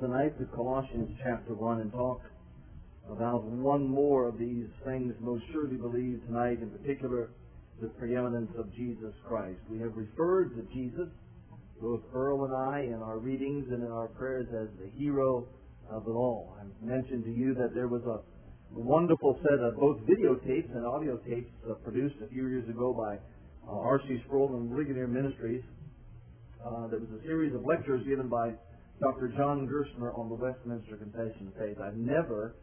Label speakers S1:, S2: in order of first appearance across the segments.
S1: tonight to Colossians chapter 1 and talk about one more of these things most surely believed tonight, in particular the preeminence of Jesus Christ. We have referred to Jesus, both Earl and I, in our readings and in our prayers as the hero of it all. I mentioned to you that there was a wonderful set of both videotapes and audio tapes produced a few years ago by R.C. Sproul and Ligonier Ministries. There was a series of lectures given by Dr. John Gerstner on the Westminster Confession of Faith. I've never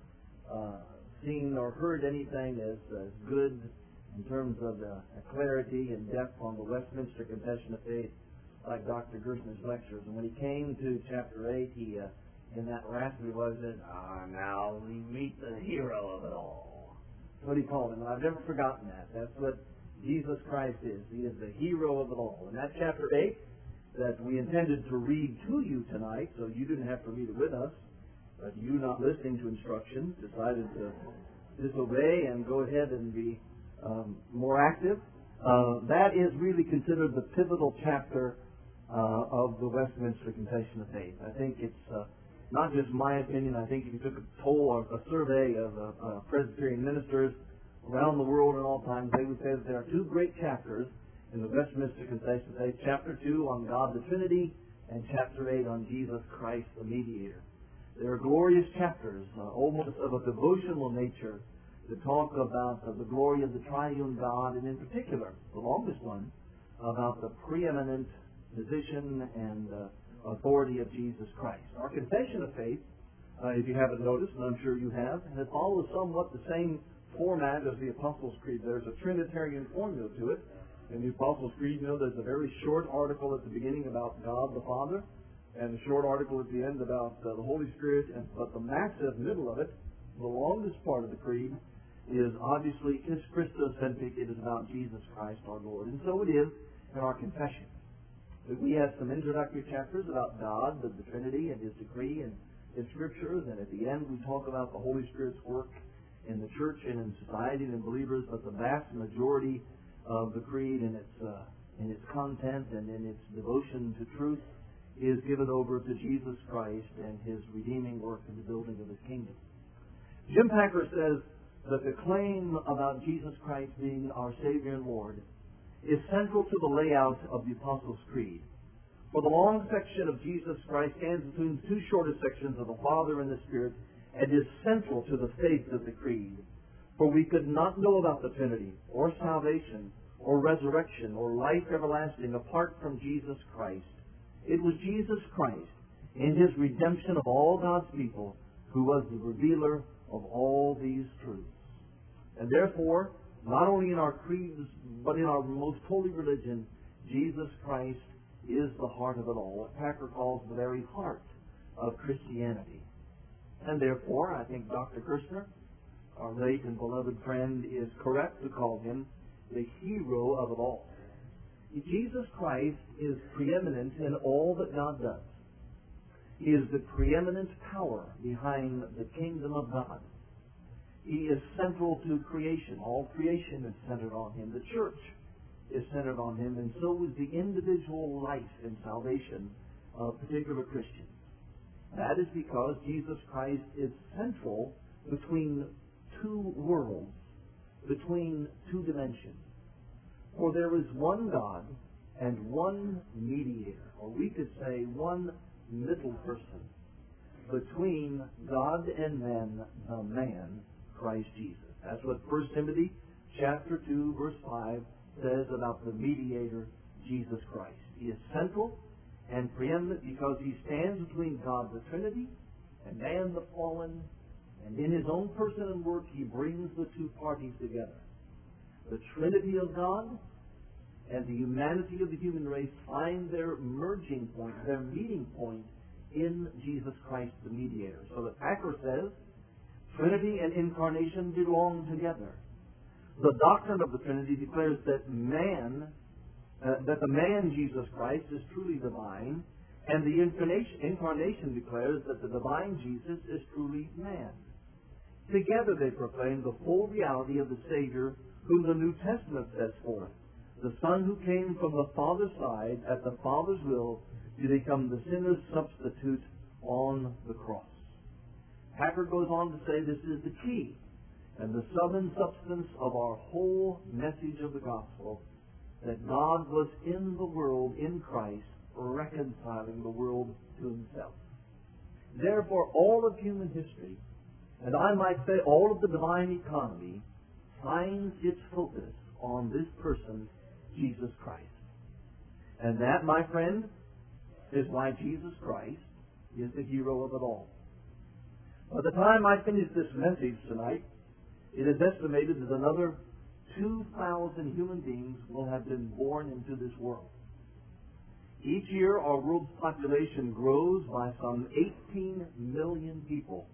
S1: seen or heard anything as good in terms of clarity and depth on the Westminster Confession of Faith like Dr. Gerstner's lectures. And when he came to chapter 8, he, in that raspy voice, said, now we meet the hero of it all. That's what he called him, and I've never forgotten that. That's what Jesus Christ is. He is the hero of it all. And that chapter 8 that we intended to read to you tonight, so you didn't have to read it with us, but you, not listening to instructions, decided to disobey and go ahead and be more active. That is really considered the pivotal chapter of the Westminster Confession of Faith. I think it's not just my opinion. I think if you took a poll or a survey of Presbyterian ministers around the world at all times, they would say that there are two great chapters in the Westminster Confession of Faith, chapter 2 on God the Trinity and chapter 8 on Jesus Christ the Mediator. They are glorious chapters, almost of a devotional nature, to talk about the glory of the triune God, and in particular, the longest one, about the preeminent position and authority of Jesus Christ. Our Confession of Faith, if you haven't noticed, and I'm sure you have, has followed somewhat the same format as the Apostles' Creed. There's a Trinitarian formula to it. In the Apostles' Creed, you know, there's a very short article at the beginning about God the Father, and a short article at the end about the Holy Spirit, but the massive middle of it, the longest part of the Creed, is obviously Christocentric. It is about Jesus Christ our Lord. And so it is in our confession. We have some introductory chapters about God, the Trinity, and His decree in Scriptures, and at the end we talk about the Holy Spirit's work in the church and in society and in believers, but the vast majority of the Creed in its content and in its devotion to truth is given over to Jesus Christ and His redeeming work in the building of His kingdom. Jim Packer says that the claim about Jesus Christ being our Savior and Lord is central to the layout of the Apostles' Creed. For the long section of Jesus Christ stands between the two shorter sections of the Father and the Spirit and is central to the faith of the Creed. For we could not know about the Trinity, or salvation, or resurrection, or life everlasting apart from Jesus Christ. It was Jesus Christ, in His redemption of all God's people, who was the revealer of all these truths. And therefore, not only in our creeds, but in our most holy religion, Jesus Christ is the heart of it all, what Packer calls the very heart of Christianity. And therefore, I think Dr. Gerstner, our late and beloved friend, is correct to call him the hero of it all. Jesus Christ is preeminent in all that God does. He is the preeminent power behind the kingdom of God. He is central to creation. All creation is centered on Him. The church is centered on Him, and so is the individual life and salvation of particular Christians. That is because Jesus Christ is central between two worlds, between two dimensions. For there is one God and one mediator, or we could say one middle person, between God and man, the man, Christ Jesus. That's what 1 Timothy chapter 2, verse 5 says about the mediator, Jesus Christ. He is central and preeminent because He stands between God the Trinity and man the fallen, and in His own person and work He brings the two parties together. The Trinity of God and the humanity of the human race find their merging point, their meeting point in Jesus Christ the mediator. So that Packer says Trinity and incarnation belong together. The doctrine of the Trinity declares that the man Jesus Christ is truly divine, and the incarnation declares that the divine Jesus is truly man. Together they proclaim the full reality of the Savior whom the New Testament sets forth, the Son who came from the Father's side at the Father's will to become the sinner's substitute on the cross. Packer goes on to say this is the key and the sum and substance of our whole message of the gospel, that God was in the world in Christ, reconciling the world to himself. Therefore, all of human history, and I might say all of the divine economy, finds its focus on this person, Jesus Christ. And that, my friend, is why Jesus Christ is the hero of it all. By the time I finish this message tonight, it is estimated that another 2,000 human beings will have been born into this world. Each year, our world's population grows by some 18 million people.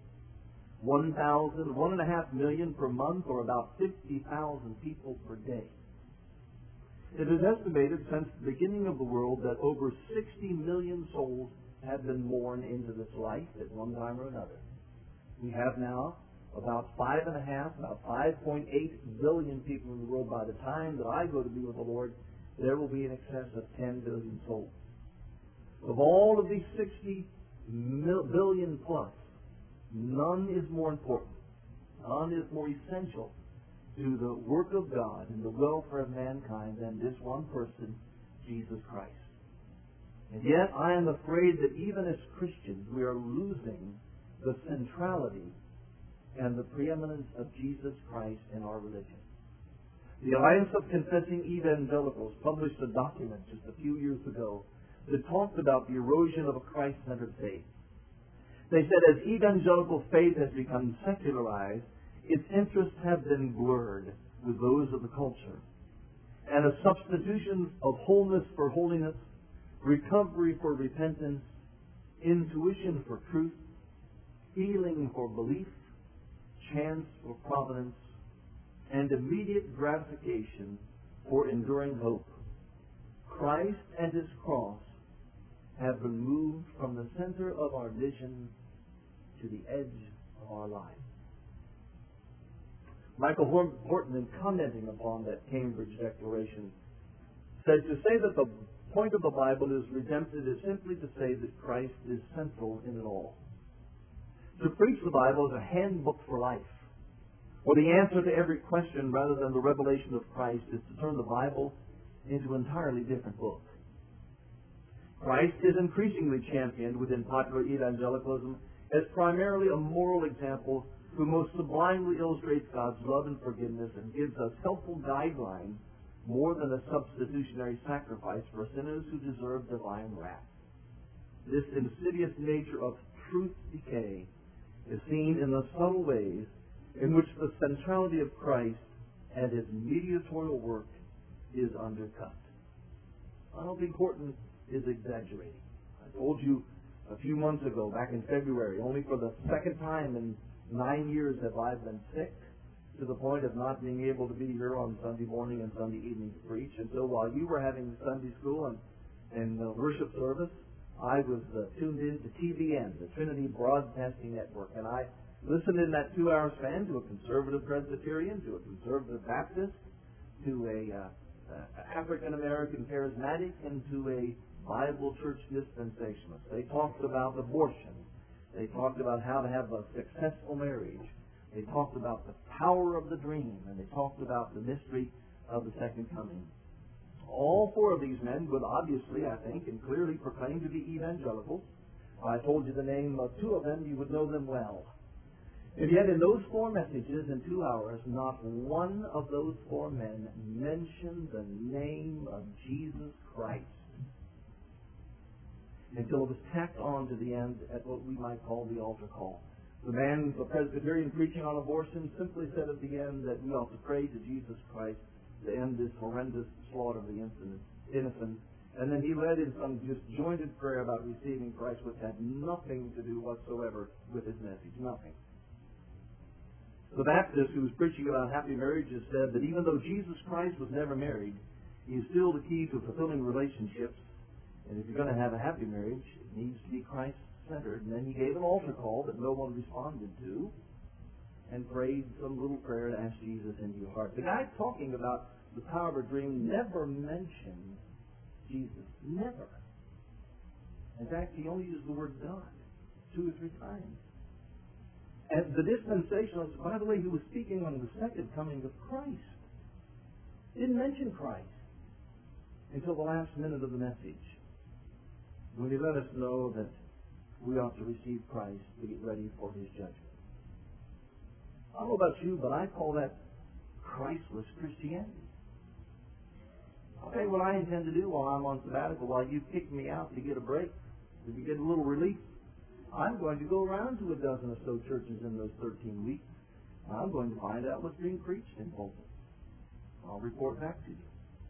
S1: 1.5 million per month, or about 50,000 people per day. It is estimated since the beginning of the world that over 60 million souls have been born into this life at one time or another. We have now about 5.8 billion people in the world. By the time that I go to be with the Lord, there will be in excess of 10 billion souls. Of all of these 60 billion plus, none is more important, none is more essential to the work of God and the welfare of mankind than this one person, Jesus Christ. And yet I am afraid that even as Christians we are losing the centrality and the preeminence of Jesus Christ in our religion. The Alliance of Confessing Evangelicals published a document just a few years ago that talked about the erosion of a Christ-centered faith. They said as evangelical faith has become secularized, its interests have been blurred with those of the culture. And a substitution of wholeness for holiness, recovery for repentance, intuition for truth, healing for belief, chance for providence, and immediate gratification for enduring hope. Christ and his cross have been moved from the center of our vision to the edge of our lives. Michael Horton, in commenting upon that Cambridge Declaration, said to say that the point of the Bible is redemptive is simply to say that Christ is central in it all. To preach the Bible is a handbook for life, or the answer to every question rather than the revelation of Christ is to turn the Bible into an entirely different book. Christ is increasingly championed within popular evangelicalism as primarily a moral example who most sublimely illustrates God's love and forgiveness and gives us helpful guidelines more than a substitutionary sacrifice for sinners who deserve divine wrath. This insidious nature of truth decay is seen in the subtle ways in which the centrality of Christ and his mediatorial work is undercut. I don't think Horton is exaggerating. I told you a few months ago, back in February, only for the second time in 9 years have I been sick, to the point of not being able to be here on Sunday morning and Sunday evening to preach. And so while you were having Sunday school and worship service, I was tuned in to TBN, the Trinity Broadcasting Network, and I listened in that 2-hour span to a conservative Presbyterian, to a conservative Baptist, to a African-American charismatic, and to a Bible church dispensationalist. They talked about abortion. They talked about how to have a successful marriage. They talked about the power of the dream, and they talked about the mystery of the second coming. All four of these men would obviously, I think, and clearly proclaim to be evangelicals. If I told you the name of two of them, you would know them well. And yet in those 4 messages in 2 hours, not one of those 4 men mentioned the name of Jesus Christ until it was tacked on to the end at what we might call the altar call. The man, the Presbyterian preaching on abortion, simply said at the end that we ought to pray to Jesus Christ to end this horrendous slaughter of the innocent. And then he led in some disjointed prayer about receiving Christ, which had nothing to do whatsoever with his message. Nothing. The Baptist who was preaching about happy marriages said that even though Jesus Christ was never married, he is still the key to fulfilling relationships. And if you're going to have a happy marriage, it needs to be Christ-centered. And then he gave an altar call that no one responded to and prayed some little prayer to ask Jesus into your heart. The guy talking about the power of a dream never mentioned Jesus. Never. In fact, he only used the word God. 2 or 3 times. And the dispensationalists, by the way, he was speaking on the second coming of Christ. Didn't mention Christ until the last minute of the message, when he let us know that we ought to receive Christ to get ready for his judgment. I don't know about you, but I call that Christless Christianity. I'll tell you what I intend to do while I'm on sabbatical, while you kick me out to get a break, to get a little relief. I'm going to go around to a dozen or so churches in those 13 weeks. I'm going to find out what's being preached in pulpit. I'll report back to you.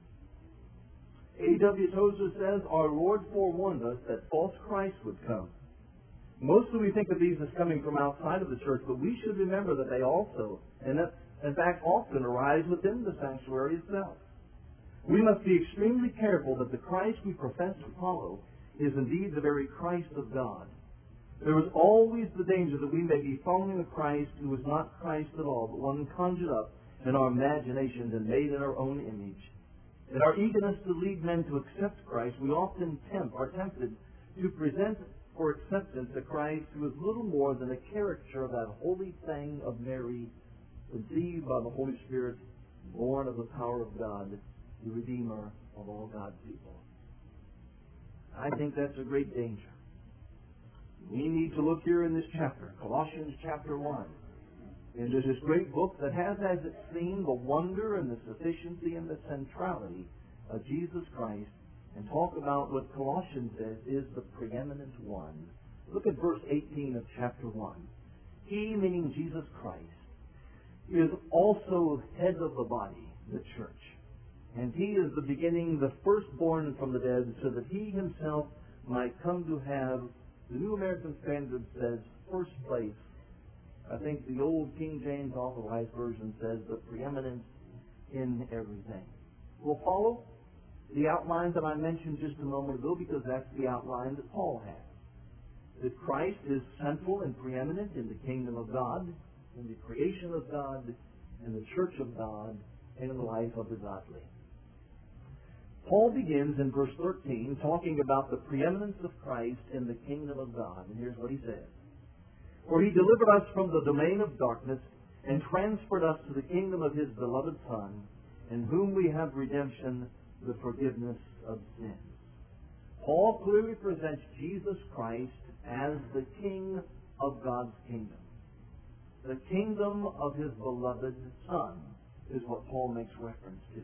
S1: A.W. Tozer says, our Lord forewarned us that false Christ would come. Mostly we think of these as coming from outside of the church, but we should remember that they also, and that, in fact, often arise within the sanctuary itself. We must be extremely careful that the Christ we profess to follow is indeed the very Christ of God. There is always the danger that we may be following a Christ who is not Christ at all, but one conjured up in our imaginations and made in our own image. In our eagerness to lead men to accept Christ, we often are tempted to present for acceptance a Christ who is little more than a caricature of that holy thing of Mary, conceived by the Holy Spirit, born of the power of God, the Redeemer of all God's people. I think that's a great danger. We need to look here in this chapter, Colossians chapter 1, into this great book that has as its theme the wonder and the sufficiency and the centrality of Jesus Christ, and talk about what Colossians says is the preeminent one. Look at verse 18 of chapter 1. He, meaning Jesus Christ, is also head of the body, the church. And he is the beginning, the firstborn from the dead, so that he himself might come to have, the New American Standard says, first place. I think the old King James Authorized Version says the preeminence in everything. We'll follow the outline that I mentioned just a moment ago, because that's the outline that Paul has. That Christ is central and preeminent in the kingdom of God, in the creation of God, in the church of God, and in the life of the godly. Paul begins in verse 13 talking about the preeminence of Christ in the kingdom of God. And here's what he says. For he delivered us from the domain of darkness and transferred us to the kingdom of his beloved Son, in whom we have redemption, the forgiveness of sins. Paul clearly presents Jesus Christ as the King of God's kingdom. The kingdom of his beloved Son is what Paul makes reference to.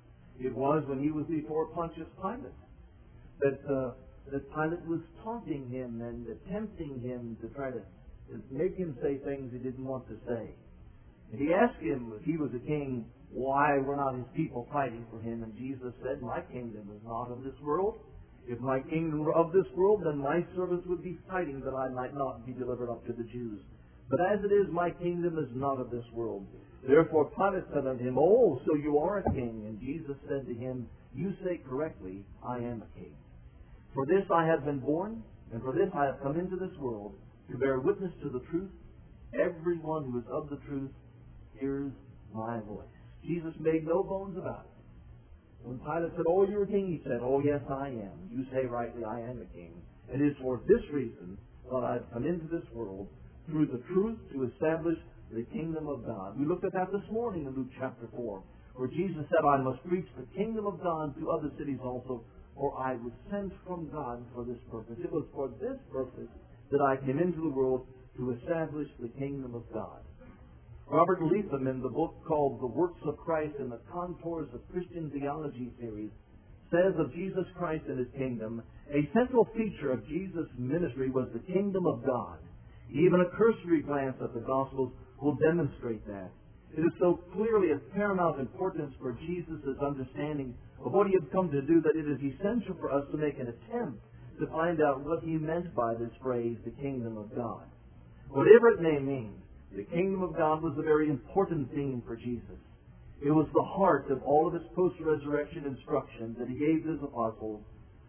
S1: It was when he was before Pontius Pilate that Pilate was taunting him and tempting him to try to make him say things he didn't want to say. And he asked him if he was a king, why were not his people fighting for him? And Jesus said, my kingdom is not of this world. If my kingdom were of this world, then my servants would be fighting that I might not be delivered up to the Jews. But as it is, my kingdom is not of this world. Therefore Pilate said unto him, oh, so you are a king. And Jesus said to him, you say correctly, I am a king. For this I have been born, and for this I have come into this world, to bear witness to the truth. Everyone who is of the truth hears my voice. Jesus made no bones about it. When Pilate said, oh, you're a king, he said, oh, yes, I am. You say rightly, I am a king. It is for this reason that I've come into this world, through the truth, to establish the kingdom of God. We looked at that this morning in Luke chapter 4, where Jesus said, I must preach the kingdom of God to other cities also, for I was sent from God for this purpose. It was for this purpose that I came into the world, to establish the kingdom of God. Robert Leatham, in the book called The Works of Christ and the Contours of Christian Theology series, says of Jesus Christ and his kingdom, a central feature of Jesus' ministry was the kingdom of God. Even a cursory glance at the Gospels will demonstrate that. It is so clearly of paramount importance for Jesus' understanding of what he had come to do that it is essential for us to make an attempt to find out what he meant by this phrase, the kingdom of God. Whatever it may mean, the kingdom of God was a very important theme for Jesus. It was the heart of all of his post-resurrection instructions that he gave his apostles.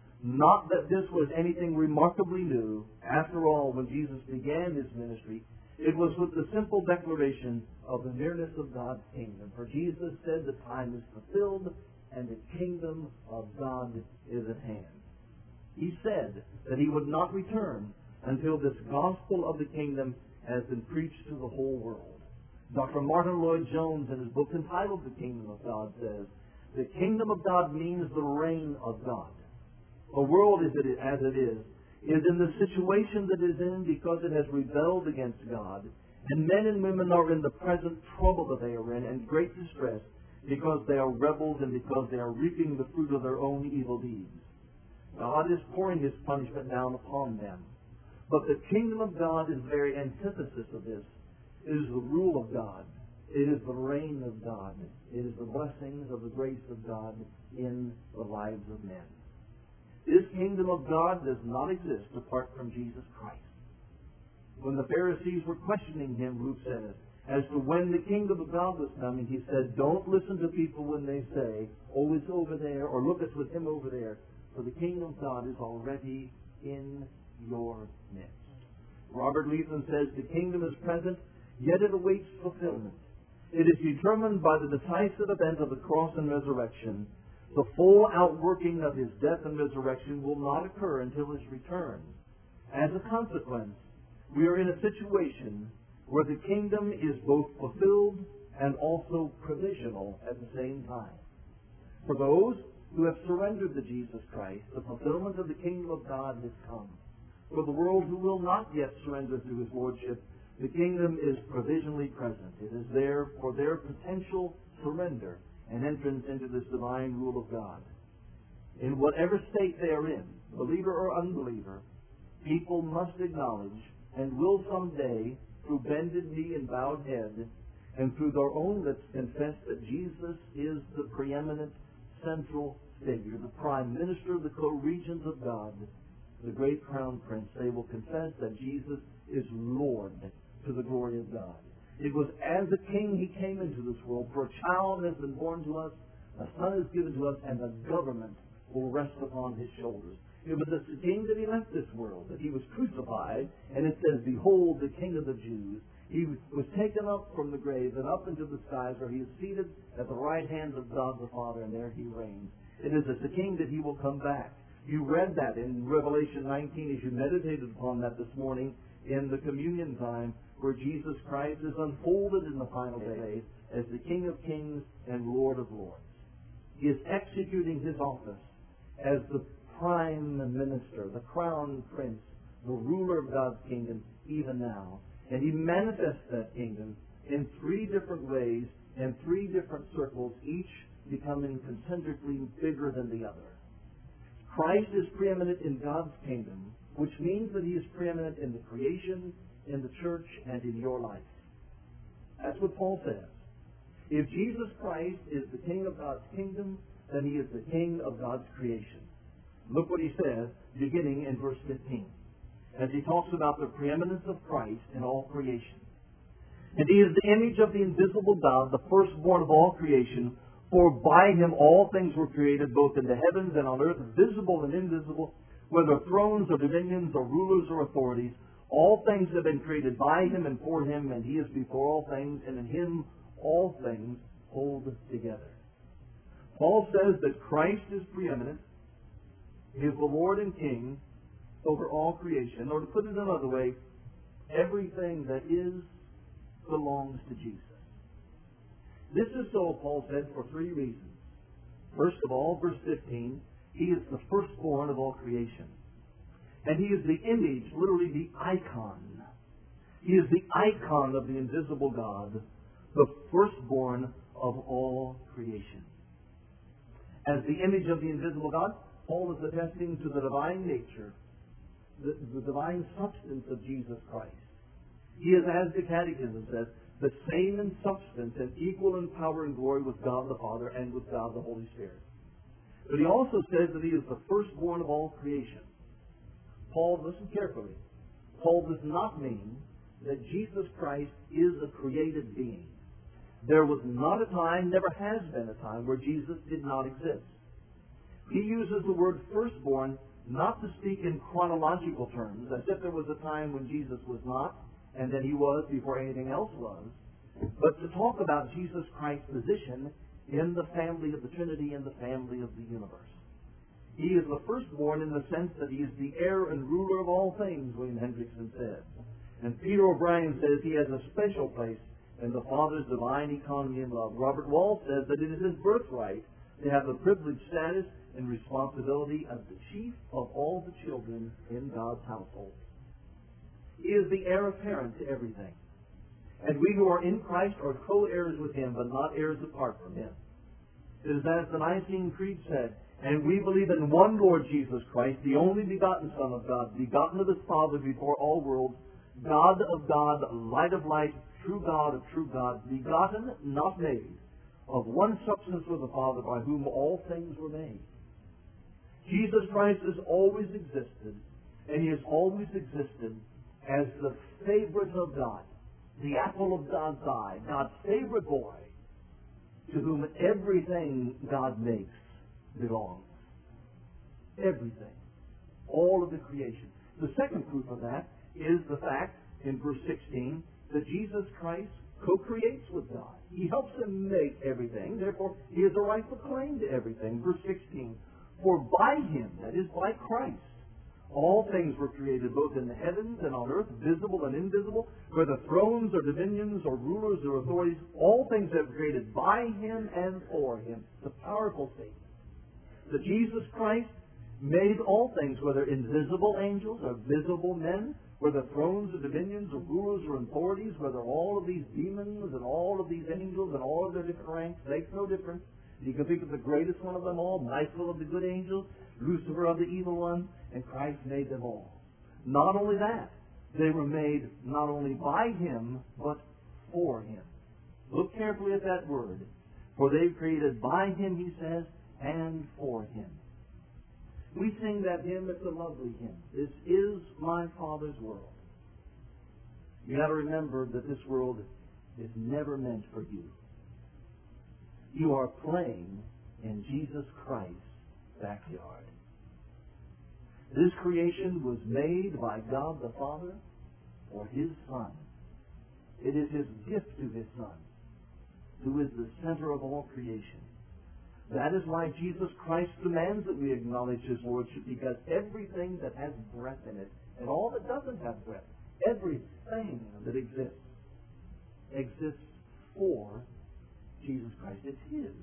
S1: Not that this was anything remarkably new. After all, when Jesus began his ministry, it was with the simple declaration of the nearness of God's kingdom. For Jesus said the time is fulfilled and the kingdom of God is at hand. He said that he would not return until this gospel of the kingdom has been preached to the whole world. Dr. Martin Lloyd-Jones, in his book entitled The Kingdom of God, says, the kingdom of God means the reign of God. The world as it is in the situation that it is in because it has rebelled against God. And men and women are in the present trouble that they are in and great distress because they are rebels and because they are reaping the fruit of their own evil deeds. God is pouring His punishment down upon them. But the kingdom of God is the very antithesis of this. It is the rule of God. It is the reign of God. It is the blessings of the grace of God in the lives of men. This kingdom of God does not exist apart from Jesus Christ. When the Pharisees were questioning Him, Luke says, as to when the kingdom of God was coming, He said, don't listen to people when they say, oh, it's over there, or look, it's with him over there, for the kingdom of God is already in your midst. Robert Leithman says, the kingdom is present, yet it awaits fulfillment. It is determined by the decisive event of the cross and resurrection. The full outworking of His death and resurrection will not occur until His return. As a consequence, we are in a situation where the kingdom is both fulfilled and also provisional at the same time. For those who have surrendered to Jesus Christ, the fulfillment of the kingdom of God has come. For the world who will not yet surrender to His lordship, the kingdom is provisionally present. It is there for their potential surrender and entrance into this divine rule of God. In whatever state they are in, believer or unbeliever, people must acknowledge and will someday, through bended knee and bowed head, and through their own lips confess that Jesus is the preeminent central figure, the prime minister of the co-regents of God, the great crown prince. They will confess that Jesus is Lord to the glory of God. It was as a king He came into this world. For a child has been born to us, a son is given to us, and the government will rest upon His shoulders. It was as a king that He left this world, that He was crucified, and it says, behold, the King of the Jews. He was taken up from the grave and up into the skies, where He is seated at the right hand of God the Father, and there He reigns. It is as a king that He will come back. You read that in Revelation 19 as you meditated upon that this morning in the communion time, where Jesus Christ is unfolded in the final days as the King of Kings and Lord of Lords. He is executing His office as the prime minister, the crown prince, the ruler of God's kingdom even now. And He manifests that kingdom in three different ways and three different circles, each becoming concentrically bigger than the other. Christ is preeminent in God's kingdom, which means that He is preeminent in the creation, in the church, and in your life. That's what Paul says. If Jesus Christ is the King of God's kingdom, then He is the King of God's creation. Look what he says, beginning in verse 15, as he talks about the preeminence of Christ in all creation. And He is the image of the invisible God, the firstborn of all creation, for by Him all things were created, both in the heavens and on earth, visible and invisible, whether thrones or dominions or rulers or authorities. All things have been created by Him and for Him, and He is before all things, and in Him all things hold together. Paul says that Christ is preeminent. He is the Lord and King over all creation. Or to put it another way, everything that is belongs to Jesus. This is so, Paul said, for three reasons. First of all, verse 15, He is the firstborn of all creation. And He is the image, literally the icon. He is the icon of the invisible God, the firstborn of all creation. As the image of the invisible God, Paul is attesting to the divine nature, the divine substance of Jesus Christ. He is, as the Catechism says, the same in substance and equal in power and glory with God the Father and with God the Holy Spirit. But he also says that He is the firstborn of all creation. Paul, listen carefully, Paul does not mean that Jesus Christ is a created being. There was not a time, never has been a time, where Jesus did not exist. He uses the word firstborn not to speak in chronological terms, as if there was a time when Jesus was not, and then He was before anything else was, but to talk about Jesus Christ's position in the family of the Trinity and the family of the universe. He is the firstborn in the sense that he is the heir and ruler of all things, William Hendrickson said. And Peter O'Brien says he has a special place in the Father's divine economy and love. Robert Wall says that it is his birthright to have the privileged status and responsibility of the chief of all the children in God's household. He is the heir apparent to everything. And we who are in Christ are co-heirs with him, but not heirs apart from him. It is as the Nicene Creed said, and we believe in one Lord Jesus Christ, the only begotten Son of God, begotten of his Father before all worlds, God of God, light of light, true God of true God, begotten, not made, of one substance with the Father, by whom all things were made. Jesus Christ has always existed, and he has always existed as the favorite of God, the apple of God's eye, God's favorite boy, to whom everything God makes belongs. Everything. All of the creation. The second proof of that is the fact, in verse 16, that Jesus Christ co-creates with God. He helps him make everything. Therefore, he has a rightful claim to everything. Verse 16, for by him, that is by Christ, all things were created, both in the heavens and on earth, visible and invisible, whether thrones or dominions or rulers or authorities, all things have been created by him and for him. It's a powerful statement. That Jesus Christ made all things, whether invisible angels or visible men, whether thrones or dominions or rulers or authorities, whether all of these demons and all of these angels and all of their different ranks, makes no difference. You can think of the greatest one of them all, Michael of the good angels, Lucifer of the evil one, and Christ made them all. Not only that, they were made not only by him, but for him. Look carefully at that word. For they created by him, he says, and for him. We sing that hymn. It's a lovely hymn. This is my Father's world. You got to remember that this world is never meant for you. You are playing in Jesus Christ's backyard. This creation was made by God the Father for his Son. It is his gift to his Son, who is the center of all creation. That is why Jesus Christ demands that we acknowledge his lordship, because everything that has breath in it, and all that doesn't have breath, everything that exists for Jesus Christ. It's his.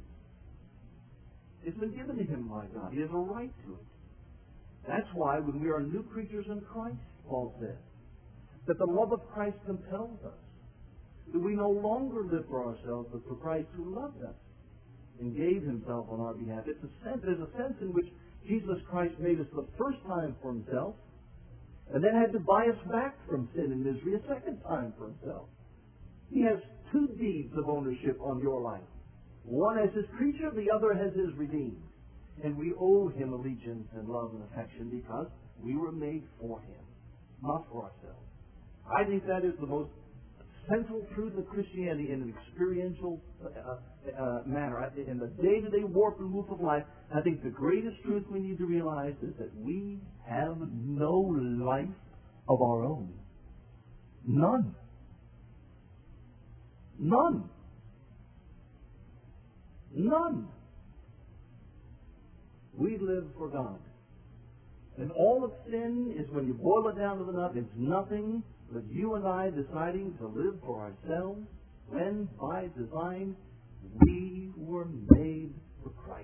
S1: It's been given to him by God. He has a right to it. That's why when we are new creatures in Christ, Paul says, that the love of Christ compels us. That we no longer live for ourselves, but for Christ who loved us and gave himself on our behalf. There's a sense in which Jesus Christ made us the first time for himself, and then had to buy us back from sin and misery a second time for himself. He has two deeds of ownership on your life. One as his creature, the other as his redeemed. And we owe him allegiance and love and affection because we were made for him, not for ourselves. I think that is the most central truth of Christianity in an experiential manner. In the day-to-day warp and woof of life, I think the greatest truth we need to realize is that we have no life of our own. None. None. None. We live for God. And all of sin is, when you boil it down to the nut, it's nothing but you and I deciding to live for ourselves when, by design, we were made for Christ.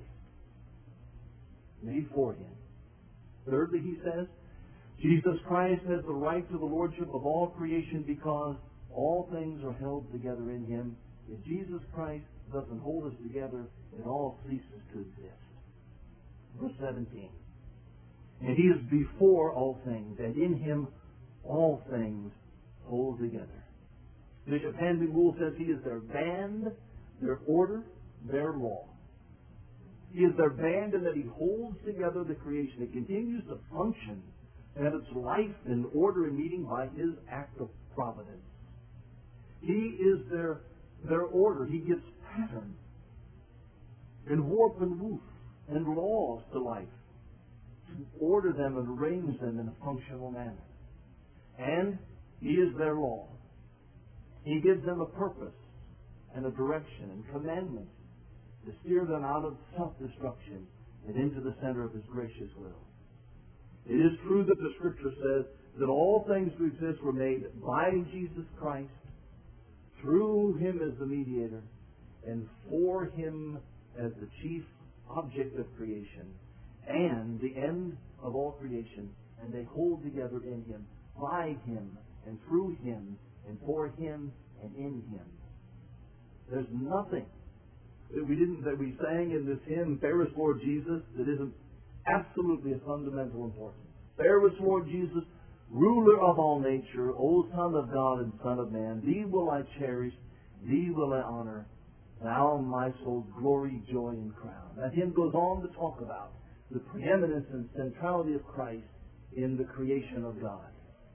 S1: Made for him. Thirdly, he says, Jesus Christ has the right to the lordship of all creation because all things are held together in him. If Jesus Christ doesn't hold us together, it all ceases to exist. Verse 17. And he is before all things, and in him all things hold together. Bishop Hanby Moule says he is their band, their order, their law. He is their band in that he holds together the creation. It continues to function and have its life and order and meaning by his act of providence. He is their order. He gives pattern and warp and woof and laws to life to order them and arrange them in a functional manner. And he is their law. He gives them a purpose and a direction and commandments to steer them out of self-destruction and into the center of His gracious will. It is true that the Scripture says that all things to exist were made by Jesus Christ, through Him as the mediator, and for Him as the chief object of creation, and the end of all creation, and they hold together in Him, by Him, and through Him, and for Him, and in Him. There's nothing that we sang in this hymn, Fairest Lord Jesus, that isn't absolutely of fundamental importance. Fairest Lord Jesus, ruler of all nature, O Son of God and Son of Man, Thee will I cherish, Thee will I honor, Thou my soul's glory, joy, and crown. That hymn goes on to talk about the preeminence and centrality of Christ in the creation of God.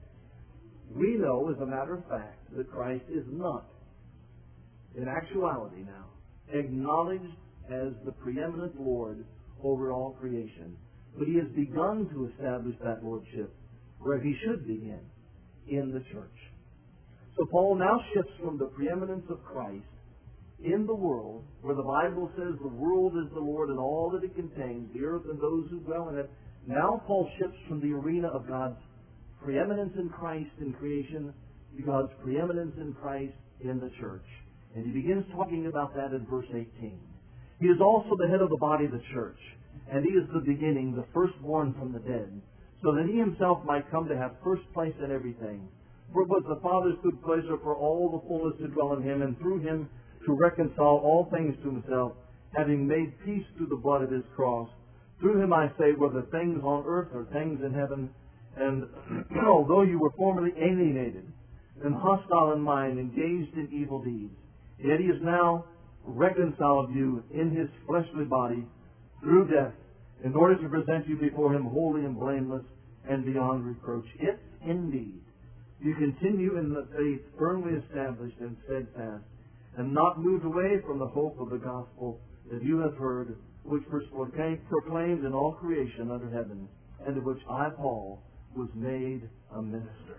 S1: We know, as a matter of fact, that Christ is not, in actuality now, acknowledged as the preeminent Lord over all creation. But He has begun to establish that lordship where He should begin, in the church. So Paul now shifts from the preeminence of Christ in the world, where the Bible says the world is the Lord and all that it contains, the earth and those who dwell in it. Now Paul shifts from the arena of God's preeminence in Christ in creation to God's preeminence in Christ in the church. And he begins talking about that in verse 18. He is also the head of the body of the church, and He is the beginning, the firstborn from the dead, so that He Himself might come to have first place in everything. For it was the Father's good pleasure for all the fullness to dwell in Him, and through Him to reconcile all things to Himself, having made peace through the blood of His cross. Through Him, I say, whether things on earth or things in heaven. And although you were formerly alienated and hostile in mind, engaged in evil deeds, yet He has now reconciled you in His fleshly body through death, in order to present you before Him holy and blameless and beyond reproach. If indeed you continue in the faith firmly established and steadfast, and not moved away from the hope of the gospel that you have heard, which was proclaimed in all creation under heaven, and of which I, Paul, was made a minister.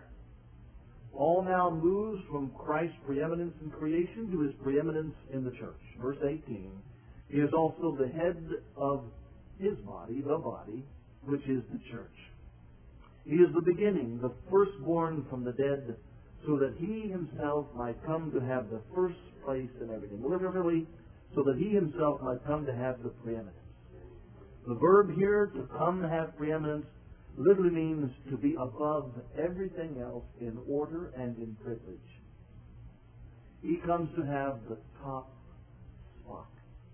S1: Paul now moves from Christ's preeminence in creation to His preeminence in the church. Verse 18, He is also the head of His body, the body, which is the church. He is the beginning, the firstborn from the dead, so that He Himself might come to have the first place in everything. Literally, so that He Himself might come to have the preeminence. The verb here, to come to have preeminence, literally means to be above everything else in order and in privilege. He comes to have the top spot.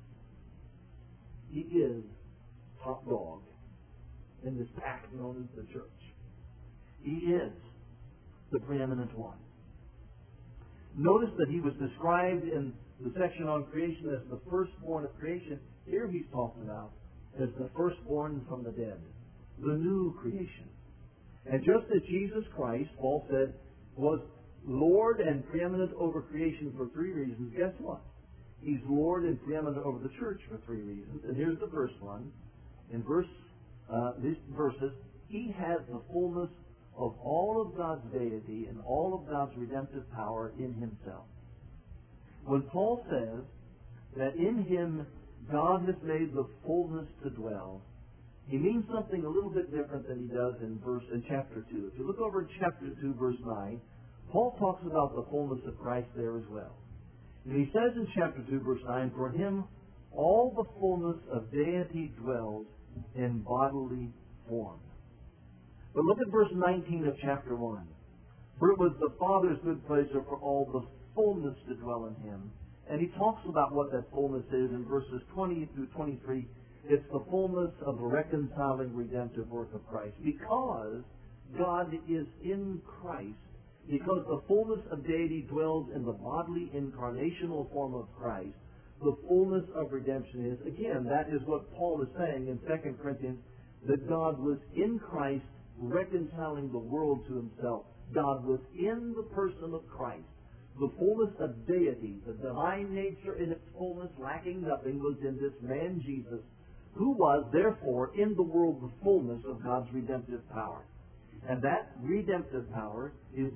S1: He is top dog in this pack known as the church. He is the preeminent one. Notice that He was described in the section on creation as the firstborn of creation. Here He's talked about as the firstborn from the dead, the new creation. And just as Jesus Christ, Paul said, was Lord and preeminent over creation for three reasons, guess what? He's Lord and preeminent over the church for three reasons. And here's the first one. In these verses, He has the fullness of all of God's deity and all of God's redemptive power in Himself. When Paul says that in Him God has made the fullness to dwell, he means something a little bit different than he does in chapter 2. If you look over in chapter 2, verse 9, Paul talks about the fullness of Christ there as well. And he says in chapter 2, verse 9, for Him all the fullness of deity dwells in bodily form. But look at verse 19 of chapter 1. For it was the Father's good pleasure for all the fullness to dwell in Him. And he talks about what that fullness is in verses 20 through 23. It's the fullness of the reconciling redemptive work of Christ. Because God is in Christ, because the fullness of deity dwells in the bodily incarnational form of Christ, the fullness of redemption is, again, that is what Paul is saying in 2 Corinthians, that God was in Christ reconciling the world to Himself. God was in the person of Christ. The fullness of deity, the divine nature in its fullness, lacking nothing, was in this man Jesus, who was, therefore, in the world the fullness of God's redemptive power. And that redemptive power is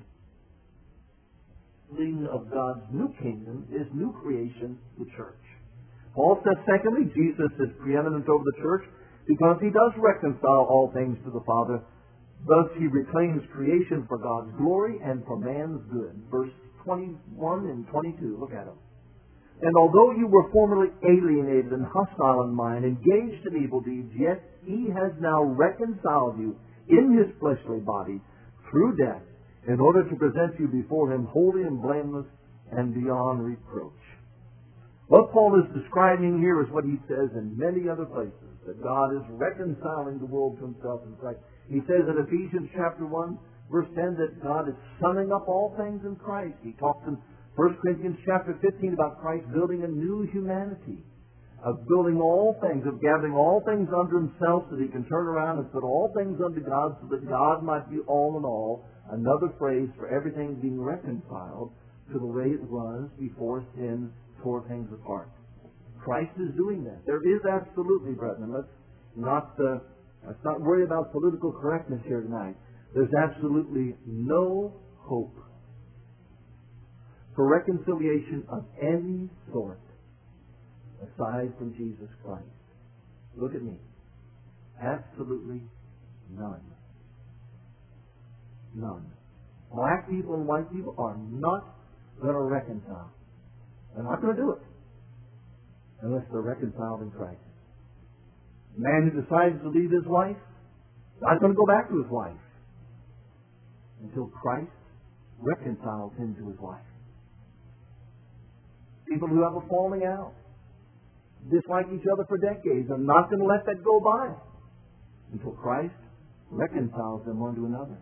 S1: of God's new kingdom, His new creation, the church. Paul says, secondly, Jesus is preeminent over the church because He does reconcile all things to the Father. Thus He reclaims creation for God's glory and for man's good. Verse 21 and 22, look at them. And although you were formerly alienated and hostile in mind, engaged in evil deeds, yet He has now reconciled you in His fleshly body through death, in order to present you before Him holy and blameless and beyond reproach. What Paul is describing here is what he says in many other places, that God is reconciling the world to Himself in Christ. He says in Ephesians chapter 1, verse 10, that God is summing up all things in Christ. He talks in 1 Corinthians chapter 15 about Christ building a new humanity, of building all things, of gathering all things under Himself so that He can turn around and put all things under God so that God might be all in all. Another phrase for everything being reconciled to the way it was before sin tore things apart. Christ is doing that. There is absolutely, brethren, let's not worry about political correctness here tonight. There's absolutely no hope for reconciliation of any sort aside from Jesus Christ. Look at me. Absolutely none. None. Black people and white people are not going to reconcile. They're not going to do it unless they're reconciled in Christ. The man who decides to leave his wife, not going to go back to his wife until Christ reconciles him to his wife. People who have a falling out, dislike each other for decades, are not going to let that go by until Christ reconciles them one to another.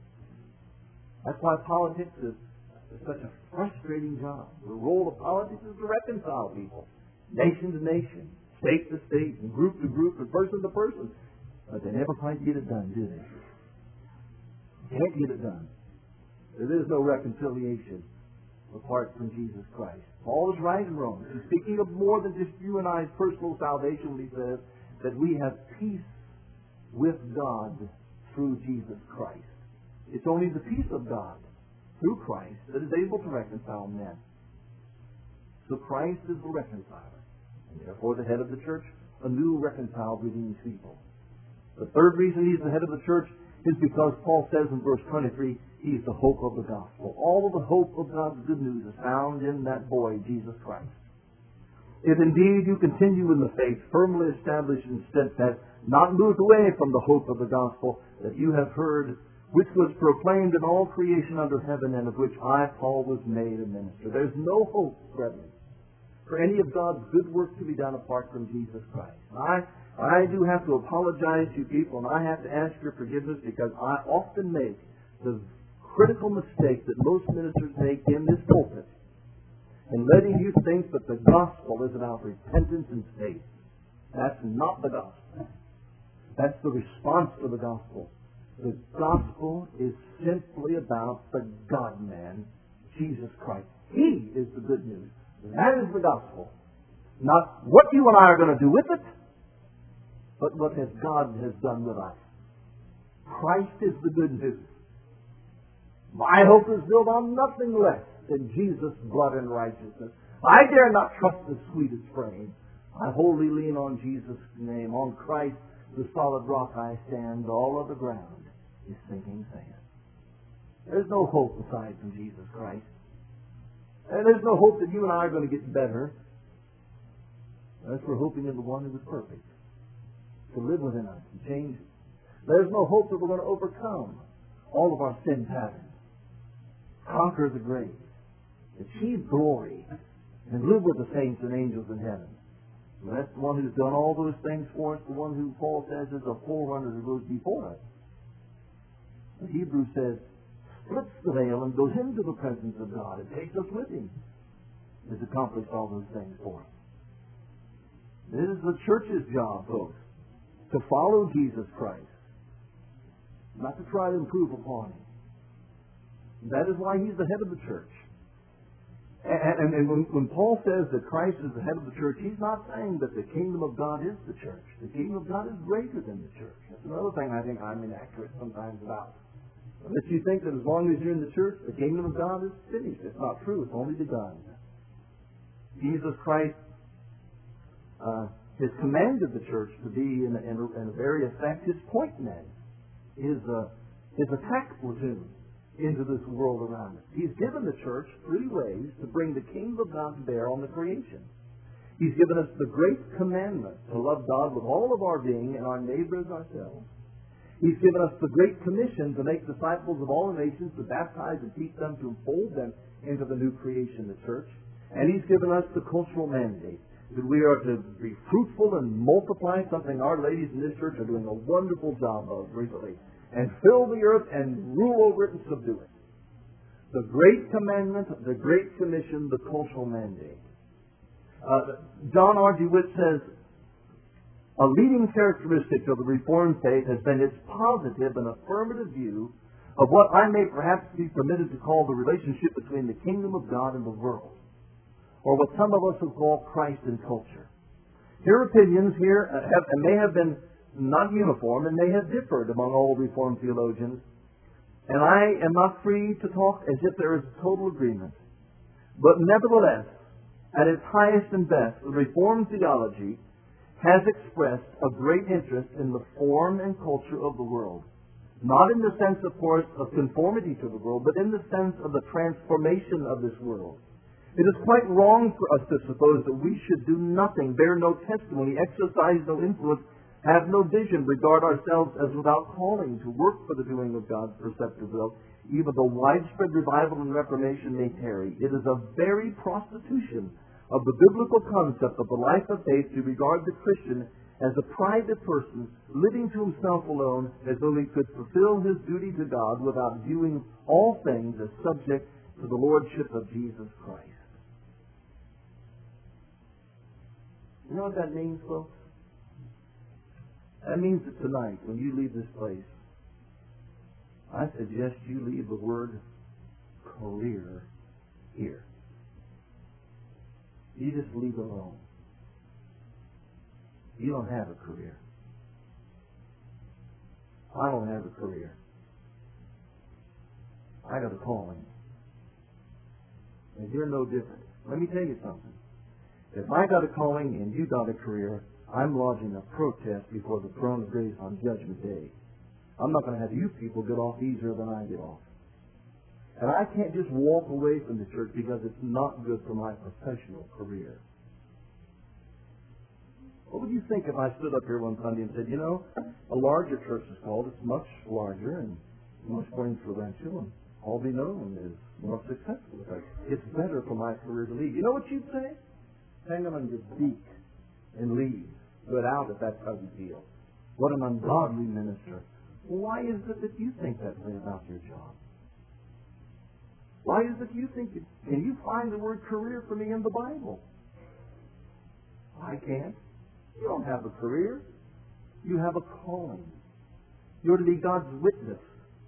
S1: That's why politics is such a frustrating job. The role of politics is to reconcile people, nation to nation, state to state, and group to group, and person to person. But they never quite get it done, do they? They can't get it done. There is no reconciliation apart from Jesus Christ. Paul is right and wrong. He's speaking of more than just you and I's personal salvation when he says that we have peace with God through Jesus Christ. It's only the peace of God through Christ that is able to reconcile men. So Christ is the reconciler, and therefore the head of the church, a new reconciled, redeemed people. The third reason He's the head of the church is because Paul says in verse 23, He's the hope of the gospel. All of the hope of God's good news is found in that boy, Jesus Christ. If indeed you continue in the faith, firmly established and steadfast, not moved away from the hope of the gospel that you have heard, which was proclaimed in all creation under heaven, and of which I, Paul, was made a minister. There's no hope, brethren, for any of God's good work to be done apart from Jesus Christ. I do have to apologize to you people, and I have to ask your forgiveness because I often make the critical mistake that most ministers make in this pulpit in letting you think that the gospel is about repentance and faith. That's not the gospel. That's the response to the gospel. The gospel is simply about the God-man, Jesus Christ. He is the good news. That is the gospel. Not what you and I are going to do with it, but what God has done with us. Christ is the good news. My hope is built on nothing less than Jesus' blood and righteousness. I dare not trust the sweetest frame. I wholly lean on Jesus' name. On Christ, the solid rock I stand. All of the ground is sinking sand. There's no hope aside from Jesus Christ. And there's no hope that you and I are going to get better unless we're hoping in the one who is perfect to live within us and change it. There's no hope that we're going to overcome all of our sin patterns, conquer the grave, achieve glory, and live with the saints and angels in heaven. So that's the one who's done all those things for us, the one who Paul says is a forerunner who goes before us. The Hebrew says, splits the veil and goes into the presence of God and takes us with Him. Has accomplished all those things for us. This is the church's job, folks, to follow Jesus Christ, not to try to improve upon Him. That is why He's the head of the church. And when Paul says that Christ is the head of the church, he's not saying that the kingdom of God is the church. The kingdom of God is greater than the church. That's another thing I think I'm inaccurate sometimes about. Unless you think that as long as you're in the church, the kingdom of God is finished. It's not true. It's only begun. Jesus Christ has commanded the church to be, in a very effect, his point man, his attack platoon into this world around us. He's given the church three ways to bring the kingdom of God to bear on the creation. He's given us the great commandment to love God with all of our being and our neighbor as ourselves. He's given us the great commission to make disciples of all the nations, to baptize and teach them, to enfold them into the new creation, the church. And He's given us the cultural mandate that we are to be fruitful and multiply, something our ladies in this church are doing a wonderful job of recently, and fill the earth and rule over it and subdue it. The great commandment, the great commission, the cultural mandate. John R. DeWitt says, a leading characteristic of the Reformed faith has been its positive and affirmative view of what I may perhaps be permitted to call the relationship between the kingdom of God and the world, or what some of us will call Christ and culture. Their opinions here may have been not uniform and may have differed among all Reformed theologians, and I am not free to talk as if there is total agreement. But nevertheless, at its highest and best, the Reformed theology has expressed a great interest in the form and culture of the world. Not in the sense, of course, of conformity to the world, but in the sense of the transformation of this world. It is quite wrong for us to suppose that we should do nothing, bear no testimony, exercise no influence, have no vision, regard ourselves as without calling to work for the doing of God's perceptive will. Even though widespread revival and reformation may tarry, it is a very prostitution of the biblical concept of the life of faith to regard the Christian as a private person living to himself alone, as though he could fulfill his duty to God without viewing all things as subject to the lordship of Jesus Christ. You know what that means, folks? That means that tonight, when you leave this place, I suggest you leave the word career here. You just leave it alone. You don't have a career. I don't have a career. I got a calling. And you're no different. Let me tell you something. If I got a calling and you got a career, I'm lodging a protest before the throne of grace on Judgment Day. I'm not going to have you people get off easier than I get off. And I can't just walk away from the church because it's not good for my professional career. What would you think if I stood up here one Sunday and said, you know, a larger church is called, it's much larger and much more influential, and I'll be known as more successful. It's better for my career to leave. You know what you'd say? Hang on your beak and leave. Get out if that's how you feel. What an ungodly minister. Why is it that you think that way about your job? Why is it you think it? Can you find the word career for me in the Bible? I can't. You don't have a career. You have a calling. You're to be God's witness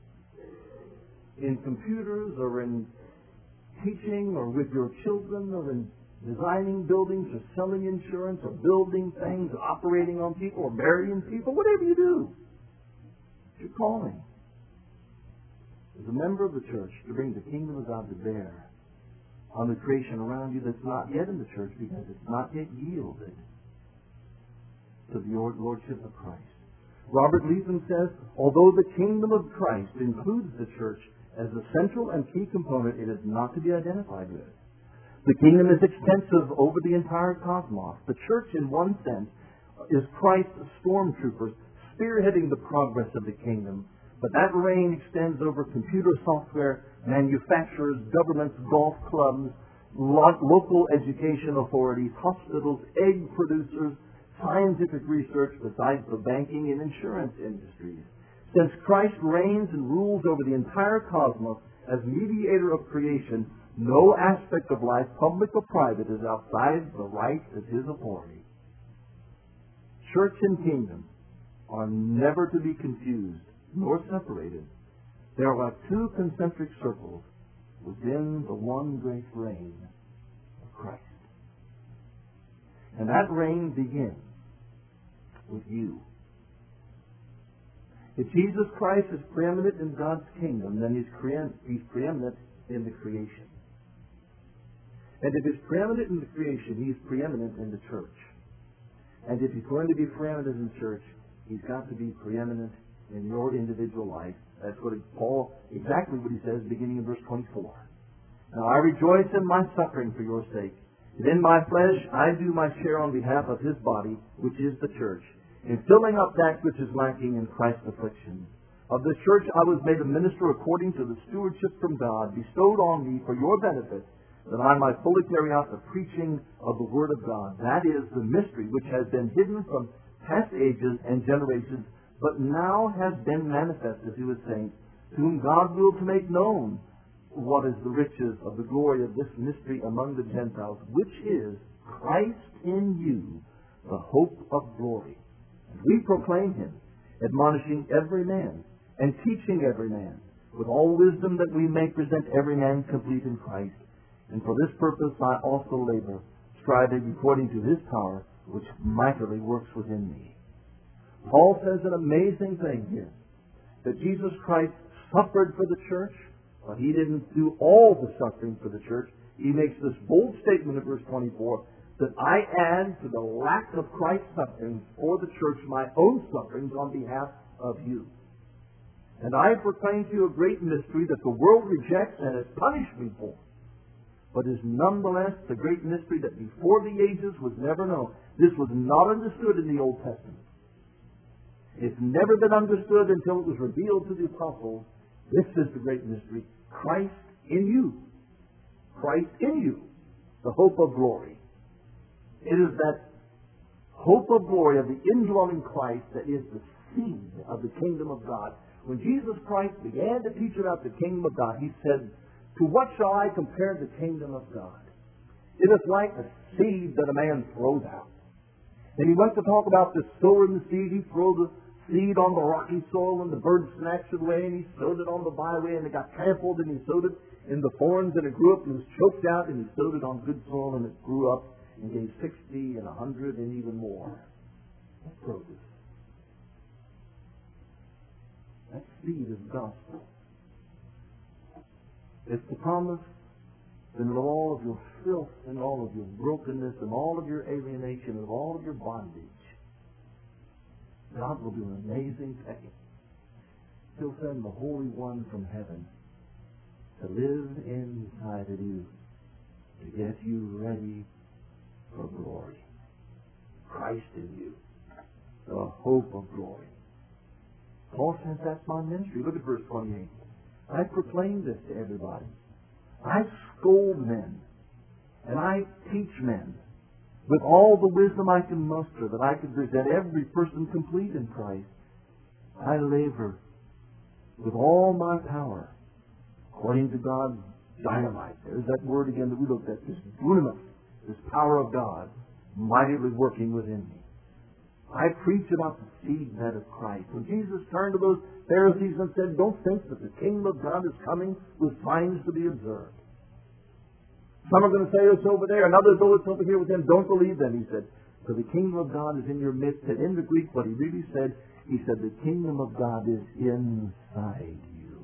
S1: in computers or in teaching or with your children or in designing buildings or selling insurance or building things or operating on people or marrying people, whatever you do. It's your calling. As a member of the church, to bring the kingdom of God to bear on the creation around you that's not yet in the church because it's not yet yielded to the lordship of Christ. Robert Leeson says, although the kingdom of Christ includes the church as a central and key component, it is not to be identified with. The kingdom is extensive over the entire cosmos. The church, in one sense, is Christ's stormtroopers spearheading the progress of the kingdom. But that reign extends over computer software, manufacturers, governments, golf clubs, local education authorities, hospitals, egg producers, scientific research, besides the banking and insurance industries. Since Christ reigns and rules over the entire cosmos as mediator of creation, no aspect of life, public or private, is outside the rights of His authority. Church and kingdom are never to be confused nor separated. They are like two concentric circles within the one great reign of Christ. And that reign begins with you. If Jesus Christ is preeminent in God's kingdom, then He's preeminent in the creation. And if He's preeminent in the creation, He's preeminent in the church. And if He's going to be preeminent in the church, He's got to be preeminent in your individual life. That's what Paul, exactly what he says beginning in verse 24. Now I rejoice in my suffering for your sake. And in my flesh I do my share on behalf of His body, which is the church, in filling up that which is lacking in Christ's afflictions. Of this church I was made a minister according to the stewardship from God, bestowed on me for your benefit, that I might fully carry out the preaching of the Word of God. That is the mystery which has been hidden from past ages and generations, but now has been manifested to His saints, to whom God willed to make known what is the riches of the glory of this mystery among the Gentiles, which is Christ in you, the hope of glory. And we proclaim Him, admonishing every man, and teaching every man, with all wisdom, that we may present every man complete in Christ. And for this purpose I also labor, striving according to His power, which mightily works within me. Paul says an amazing thing here, that Jesus Christ suffered for the church, but He didn't do all the suffering for the church. He makes this bold statement in verse 24, that I add to the lack of Christ's sufferings for the church my own sufferings on behalf of you. And I proclaim to you a great mystery that the world rejects and has punished me for, but is nonetheless the great mystery that before the ages was never known. This was not understood in the Old Testament. It's never been understood until it was revealed to the apostles. This is the great mystery. Christ in you. Christ in you. The hope of glory. It is that hope of glory of the indwelling Christ that is the seed of the kingdom of God. When Jesus Christ began to teach about the kingdom of God, He said, "To what shall I compare the kingdom of God? It is like a seed that a man throws out." And He went to talk about the sower and the seed. He threw the seed on the rocky soil, and the birds snatched it away, and He sowed it on the byway, and it got trampled, and He sowed it in the thorns, and it grew up and was choked out, and He sowed it on good soil, and it grew up and gave 60 and 100 and even more. What produce? That seed is the gospel. It's the promise that in all of your filth and all of your brokenness and all of your alienation and all of your bondage, God will do an amazing thing. He'll send the Holy One from heaven to live inside of you, to get you ready for glory. Christ in you, the hope of glory. Paul says that's my ministry. Look at verse 28. I proclaim this to everybody. I scold men, and I teach men with all the wisdom I can muster, that I can present every person complete in Christ. I labor with all my power, according to God's dynamite. There's that word again that we looked at, this dunamis, this power of God, mightily working within me. I preach about the seed that is Christ. When Jesus turned to those Pharisees and said, "Don't think that the kingdom of God is coming with signs to be observed. Some are going to say it's over there, and others, oh, it's over here with them. Don't believe them," He said. "For the kingdom of God is in your midst." And in the Greek, what He really said, He said, the kingdom of God is inside you.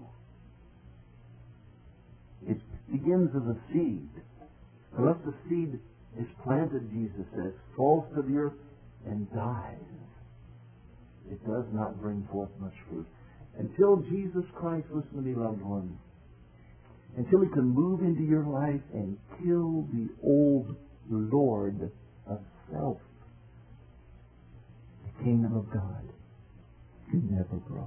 S1: It begins as a seed. Unless the seed is planted, Jesus says, falls to the earth and dies, it does not bring forth much fruit. Until Jesus Christ, listen to me, loved ones, until He can move into your life and kill the old lord of self, the kingdom of God can never grow.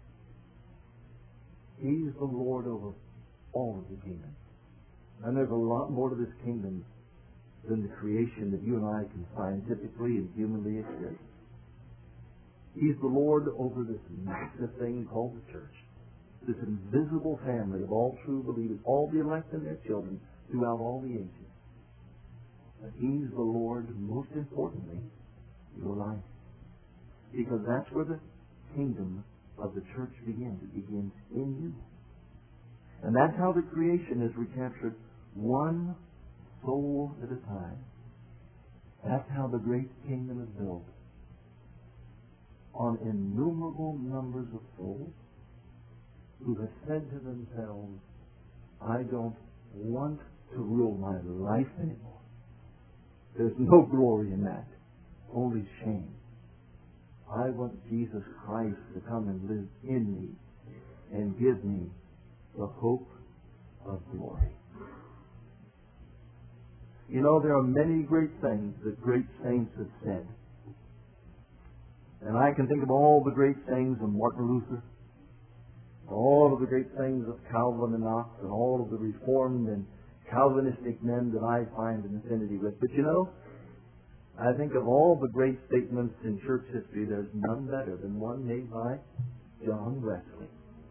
S1: He's the Lord over all of the kingdoms. And there's a lot more to this kingdom than the creation that you and I can scientifically and humanly experience. He's the Lord over this massive thing called the church, this invisible family of all true believers, all the elect and their children throughout all the ages. But He's the Lord, most importantly, your life. Because that's where the kingdom of the church begins. It begins in you. And that's how the creation is recaptured, one soul at a time. That's how the great kingdom is built. On innumerable numbers of souls who have said to themselves, "I don't want to rule my life anymore. There's no glory in that. Holy shame. I want Jesus Christ to come and live in me and give me the hope of glory. You know, there are many great things that great saints have said. And I can think of all the great sayings of Martin Luther, all of the great sayings of Calvin and Knox, and all of the Reformed and Calvinistic men that I find an affinity with. But you know, I think of all the great statements in church history, there's none better than one made by John Wesley.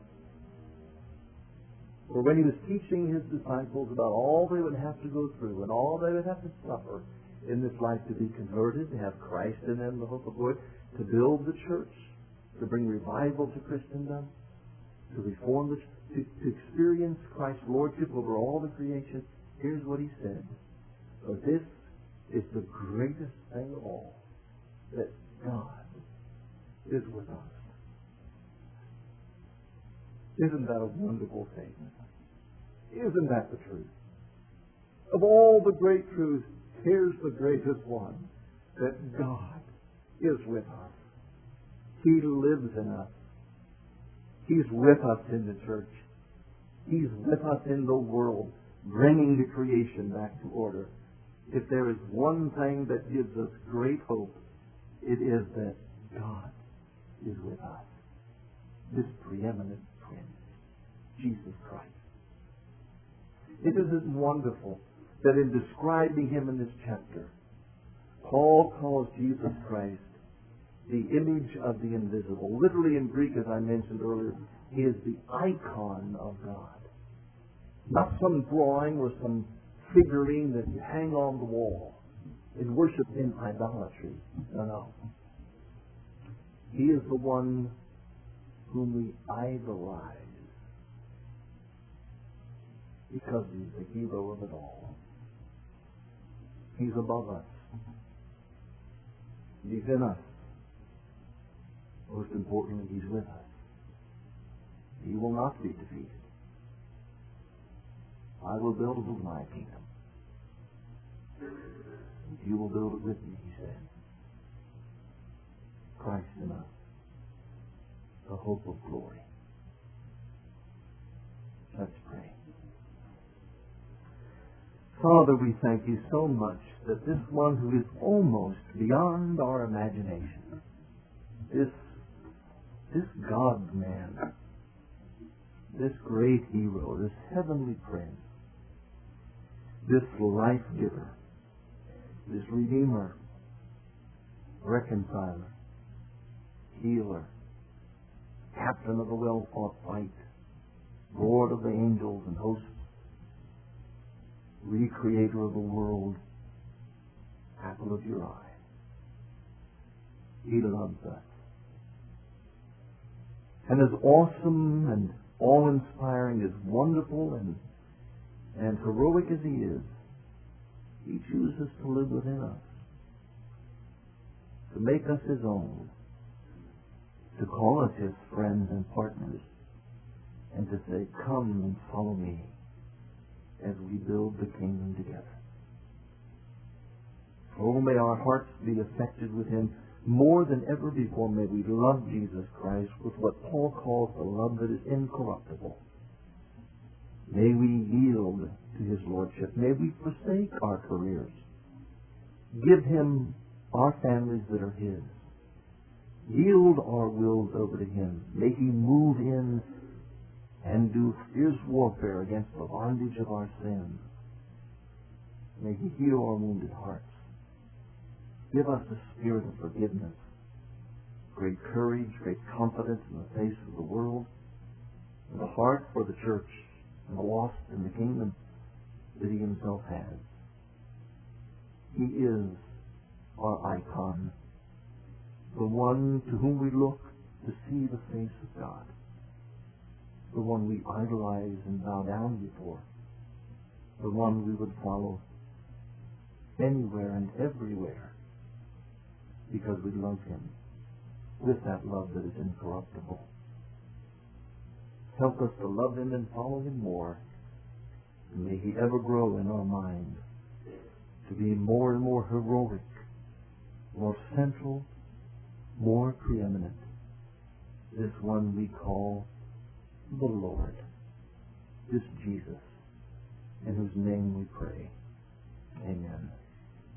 S1: For when he was teaching his disciples about all they would have to go through and all they would have to suffer in this life to be converted, to have Christ in them, the hope of glory, to build the church, to bring revival to Christendom, to reform the church, to experience Christ's lordship over all the creation, here's what he said. But this is the greatest thing of all, that God is with us. Isn't that a wonderful statement? Isn't that the truth? Of all the great truths, here's the greatest one, that God is with us. He lives in us. He's with us in the church. He's with us in the world, bringing the creation back to order. If there is one thing that gives us great hope, it is that God is with us. This preeminent Prince, Jesus Christ. Isn't it wonderful that in describing Him in this chapter, Paul calls Jesus Christ the image of the invisible. Literally in Greek, as I mentioned earlier, He is the icon of God. Not some drawing or some figurine that you hang on the wall and worship in idolatry. No. He is the one whom we idolize because He's the hero of it all. He's above us. He's in us. Most importantly, He's with us. He will not be defeated. I will build my kingdom. You will build it with me, He said. Christ in us, the hope of glory. Let's pray. Father, we thank You so much that this one who is almost beyond our imagination, this God-man, this great hero, this heavenly Prince, this life-giver, this Redeemer, reconciler, healer, captain of the well-fought fight, Lord of the angels and hosts, recreator of the world, apple of Your eye. He loves us. And as awesome and awe-inspiring, as wonderful and heroic as He is, He chooses to live within us, to make us His own, to call us His friends and partners, and to say, come and follow me as we build the kingdom together. Oh, may our hearts be affected with Him more than ever before. May we love Jesus Christ with what Paul calls the love that is incorruptible. May we yield to His lordship. May we forsake our careers. Give Him our families that are His. Yield our wills over to Him. May He move in and do fierce warfare against the bondage of our sins. May He heal our wounded hearts. Give us the spirit of forgiveness, great courage, great confidence in the face of the world, and a heart for the church and the lost in the kingdom that He Himself has. He is our icon, the one to whom we look to see the face of God, the one we idolize and bow down before, the one we would follow anywhere and everywhere, because we love Him with that love that is incorruptible. Help us to love Him and follow Him more. And may He ever grow in our minds to be more and more heroic more central, more preeminent, this one we call the Lord, this Jesus, in whose name we pray.